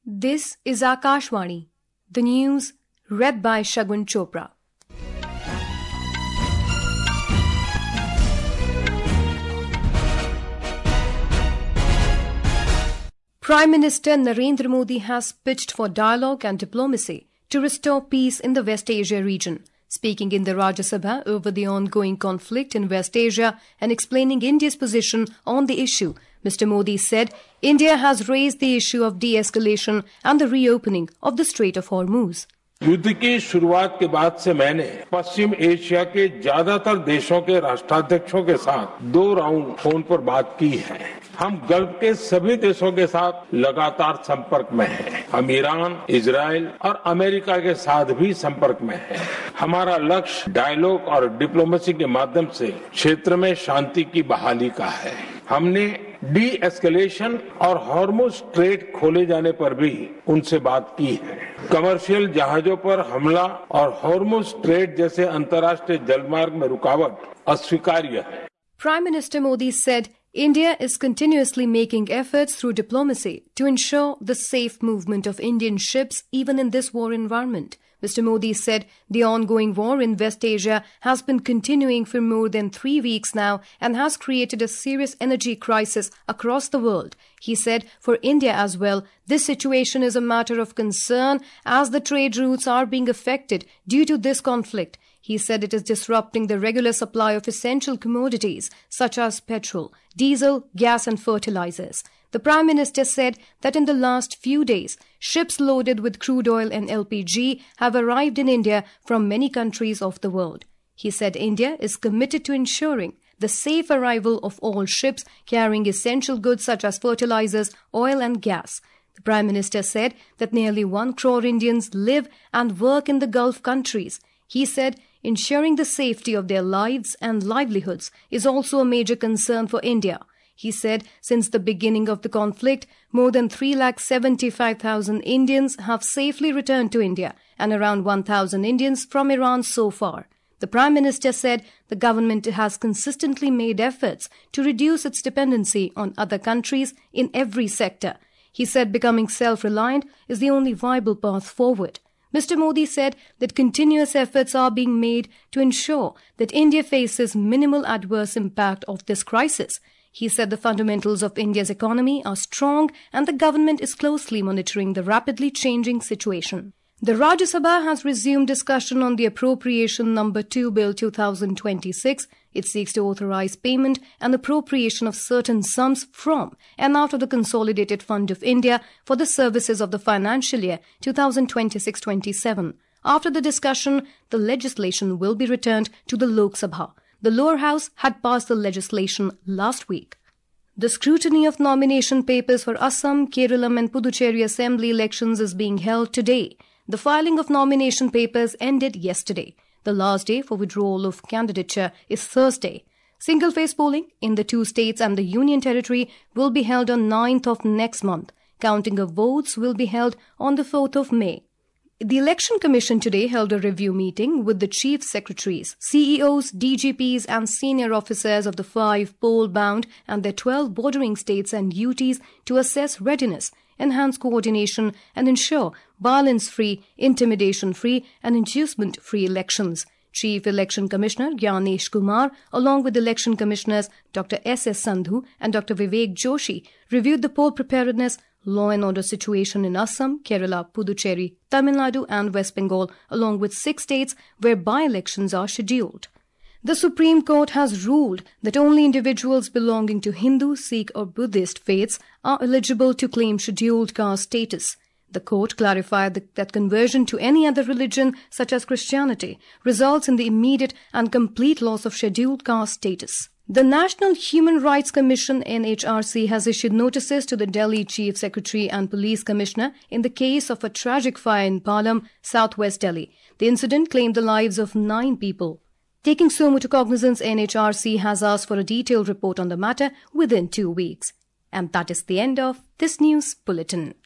This is Akashvani, the news read by Shagun Chopra. Prime Minister Narendra Modi has pitched for dialogue and diplomacy to restore peace in the West Asia region. Speaking in the Rajya Sabha over the ongoing conflict in West Asia and explaining India's position on the issue, Mr. Modi said India has raised the issue of de-escalation and the reopening of the Strait of Hormuz. युद्ध की शुरुआत के बाद से मैंने पश्चिम Asia के ज्यादातर देशों के राष्ट्राध्यक्षों के साथ 2 राउंड फोन पर बात की है। हम गल्फ के सभी देशों के साथ लगातार संपर्क में हैं। हम ईरान, इजराइल और अमेरिका के साथ भी संपर्क में हैं। हमारा लक्ष्य डायलॉग और डिप्लोमेसी के माध्यम से क्षेत्र में शांति की बहाली का है। हमने डी एस्केलेशन और हॉर्मुज स्ट्रेट खोले जाने पर भी उनसे बात की है। कमर्शियल जहाजों पर हमला और हॉर्मुज स्ट्रेट जैसे अंतर्राष्ट्रीय जलमार्ग में रुकावट अस्वीकार्य है। Prime Minister Modi said India is continuously making efforts through diplomacy to ensure the safe movement of Indian ships even in this war environment. Mr. Modi said the ongoing war in West Asia has been continuing for more than 3 weeks now and has created a serious energy crisis across the world. He said for India as well, this situation is a matter of concern as the trade routes are being affected due to this conflict. He said it is disrupting the regular supply of essential commodities such as petrol, diesel, gas and fertilizers. The Prime Minister said that in the last few days, ships loaded with crude oil and LPG have arrived in India from many countries of the world. He said India is committed to ensuring the safe arrival of all ships carrying essential goods such as fertilizers, oil and gas. The Prime Minister said that nearly 1 crore Indians live and work in the Gulf countries. He said ensuring the safety of their lives and livelihoods is also a major concern for India. He said since the beginning of the conflict, more than 375,000 Indians have safely returned to India and around 1,000 Indians from Iran so far. The Prime Minister said the government has consistently made efforts to reduce its dependency on other countries in every sector. He said becoming self-reliant is the only viable path forward. Mr. Modi said that continuous efforts are being made to ensure that India faces minimal adverse impact of this crisis. He said the fundamentals of India's economy are strong and the government is closely monitoring the rapidly changing situation. The Rajya Sabha has resumed discussion on the Appropriation No. 2 Bill 2026. It seeks to authorize payment and appropriation of certain sums from and out of the Consolidated Fund of India for the services of the financial year 2026-27. After the discussion, the legislation will be returned to the Lok Sabha. The lower house had passed the legislation last week. The scrutiny of nomination papers for Assam, Kerala and Puducherry Assembly elections is being held today. The filing of nomination papers ended yesterday. The last day for withdrawal of candidature is Thursday. Single-phase polling in the 2 states and the Union Territory will be held on 9th of next month. Counting of votes will be held on the 4th of May. The Election Commission today held a review meeting with the Chief Secretaries, CEOs, DGPs and senior officers of the 5 poll-bound and their 12 bordering states and UTs to assess readiness, enhance coordination and ensure violence-free, intimidation-free and inducement-free elections. Chief Election Commissioner Gyanesh Kumar, along with Election Commissioners Dr. S.S. Sandhu and Dr. Vivek Joshi, reviewed the poll preparedness, law and order situation in Assam, Kerala, Puducherry, Tamil Nadu and West Bengal, along with 6 states where by-elections are scheduled. The Supreme Court has ruled that only individuals belonging to Hindu, Sikh or Buddhist faiths are eligible to claim scheduled caste status. The court clarified that conversion to any other religion, such as Christianity, results in the immediate and complete loss of scheduled caste status. The National Human Rights Commission NHRC has issued notices to the Delhi Chief Secretary and Police Commissioner in the case of a tragic fire in Palam, southwest Delhi. The incident claimed the lives of 9 people. Taking sumo to cognizance, NHRC has asked for a detailed report on the matter within 2 weeks. And that is the end of this news bulletin.